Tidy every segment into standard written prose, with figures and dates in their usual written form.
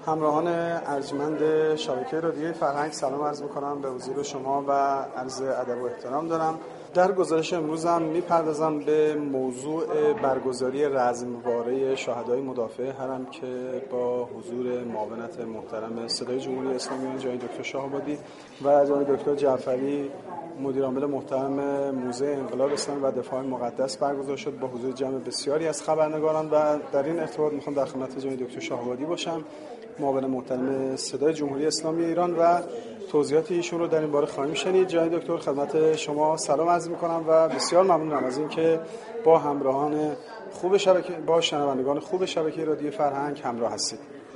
همراهان ارجمند شبکه رادیوی فرهنگ سلام عرض می‌کنم به حضور شما و عرض ادب و احترام دارم. در گزارش امروزم میپردازم به موضوع برگزاری رزمواره شهدای مدافع حرم که با حضور معاونت محترم صدای جمهوری اسلامی جناب دکتر شاه‌آبادی و جناب دکتر جعفری مدیر عامل محترم موزه انقلاب اسلامی و دفاع مقدس برگزار شد با حضور جمع بسیاری از خبرنگاران و در این ارتباط میخوام در خدمت جناب دکتر شاه‌آبادی باشم، معاون محترم صدای جمهوری اسلامی ایران، و توضیحات ایشون رو در این باره خواهیم شنید. جناب دکتر خدمت شما سلام عرض می‌کنم و بسیار ممنونم از اینکه با همراهان خوب شبکه با شنوندگان خوب شبکه رادیو فرهنگ همراه هستید.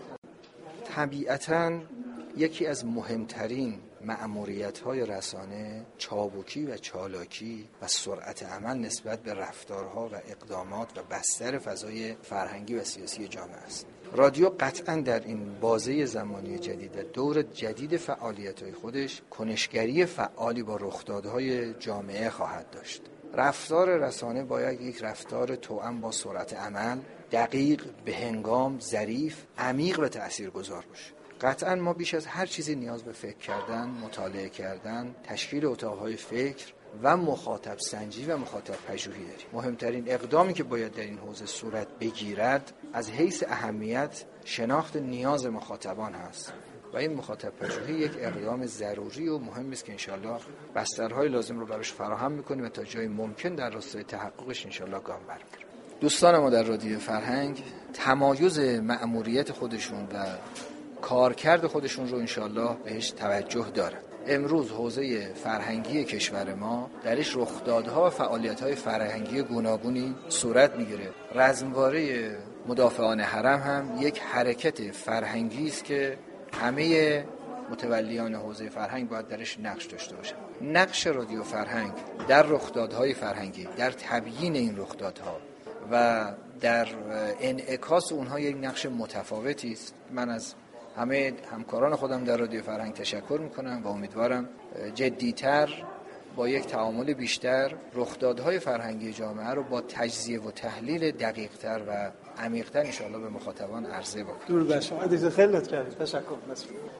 طبیعتاً یکی از مهمترین مأموریت‌های رسانه چابکی و چالاکی و سرعت عمل نسبت به رفتارها و اقدامات و بستر فضای فرهنگی و سیاسی جامعه است. رادیو قطعاً در این بازه زمانی جدید دور جدید فعالیت‌های خودش کنشگری فعالی با رخدادهای جامعه خواهد داشت. رفتار رسانه باید یک رفتار توأم با سرعت عمل، دقیق، بهنگام، ظریف، عمیق و تأثیرگذار باشه. قطعاً ما بیش از هر چیزی نیاز به فکر کردن، مطالعه کردن، تشکیل اتاق‌های فکر و مخاطب سنجی و مخاطب پژوهی داریم. مهمترین اقدامی که باید در این حوزه صورت بگیرد از حیث اهمیت شناخت نیاز مخاطبان هست و این مخاطب پژوهی یک اقدام ضروری و مهم است که انشالله بسترهای لازم رو براش فراهم می‌کنیم و تا جای ممکن در راستای تحققش انشالله گام برمی‌داریم. دوستان ما در رادیو فرهنگ تمایز مأموریت خودشون و کارکرد خودشون رو انشالله بهش توجه دارن. امروز حوزه فرهنگی کشور ما درش رخدادها و فعالیت‌های فرهنگی گوناگونی صورت می‌گیره. رزمواره مدافعان حرم هم یک حرکت فرهنگی است که همه متولیان حوزه فرهنگ باید درش نقش داشته باشن. نقش رادیو فرهنگ در رخدادهای فرهنگی، در تبیین این رخدادها و در انعکاس اونها یک نقش متفاوتی است. من از همه همکاران خودم در رادیو فرهنگ تشکر میکنم و امیدوارم جدیتر با یک تعامل بیشتر رخدادهای فرهنگی جامعه رو با تجزیه و تحلیل دقیقتر و عمیقتر انشاءالله به مخاطبان عرضه بکنم. درود بر شما. خیلی لطف کردید. تشکر.